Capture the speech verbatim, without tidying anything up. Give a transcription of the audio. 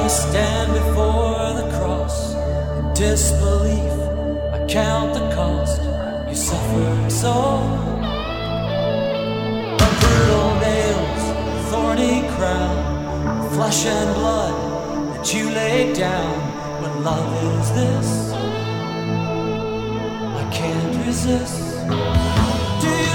I stand before the cross in disbelief. I count the cost you suffered so. The brutal nails, thorny crown, flesh and blood that you laid down. What love is this? I can't resist. Do you